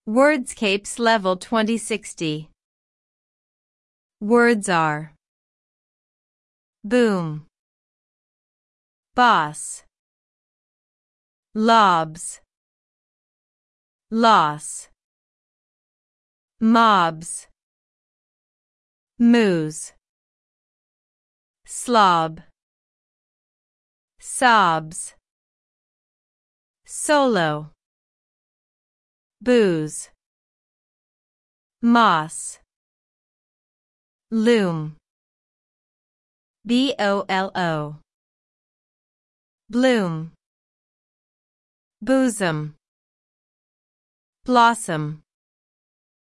Wordscapes Level 2060. Words are boom, boss, lobs, loss, mobs, moose, slob, sobs, solo, booze, moss, loom, bolo, bloom, bosom, blossom.